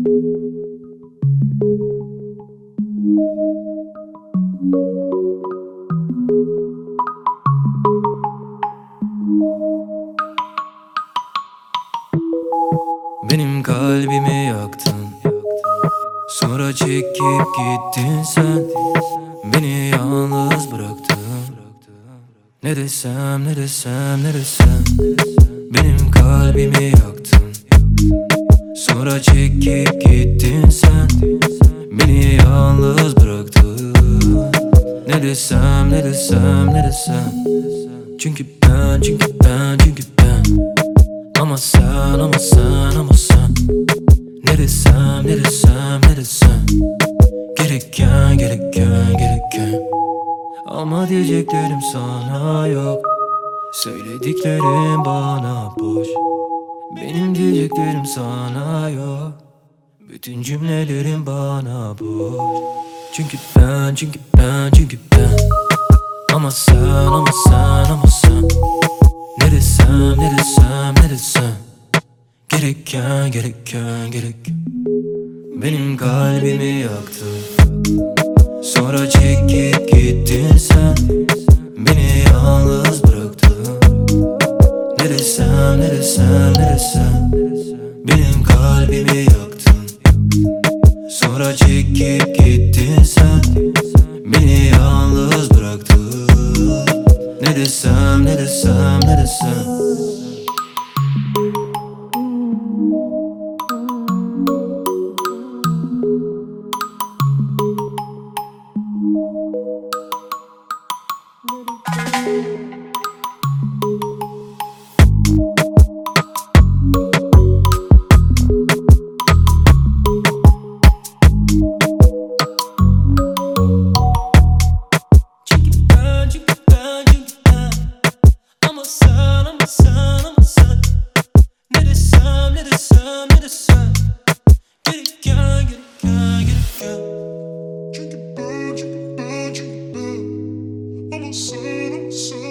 Benim kalbimi yaktın, sonra çekip gittin sen. Beni yalnız bıraktın. Ne desem, ne desem, ne desem. Benim kalbimi yaktın, sonra çekip gittin sen. Beni yalnız bıraktın. Ne desem, ne desem, ne desem. Çünkü ben, çünkü ben, çünkü ben. Ama sen, ama sen, ama sen. Ne desem, ne desem, ne desem. Gereken, gereken, gereken. Ama diyeceklerim sana yok. Söylediklerim bana boş. Benim diyeceklerim sana yok. Bütün cümlelerim bana boş. Çünkü ben, çünkü ben, çünkü ben. Ama sen, ama sen, ama sen. Ne desem, ne desem, ne desem. Gereken, gereken, gereken. Benim kalbimi yaktın, sonra çekip gittin sen. Beni yalnız bıraktın. Ne desem, ne desem, ne desem. Benim kalbimi yaktın, sonra çekip gittin sen. Beni yalnız bıraktın. Ne desem, ne desem, ne desem. Ne desem, ne desem, ne desem. Gereken, gereken, gereken. Çünkü ben, çünkü ben, çünkü ben. Ama sen, ama sen.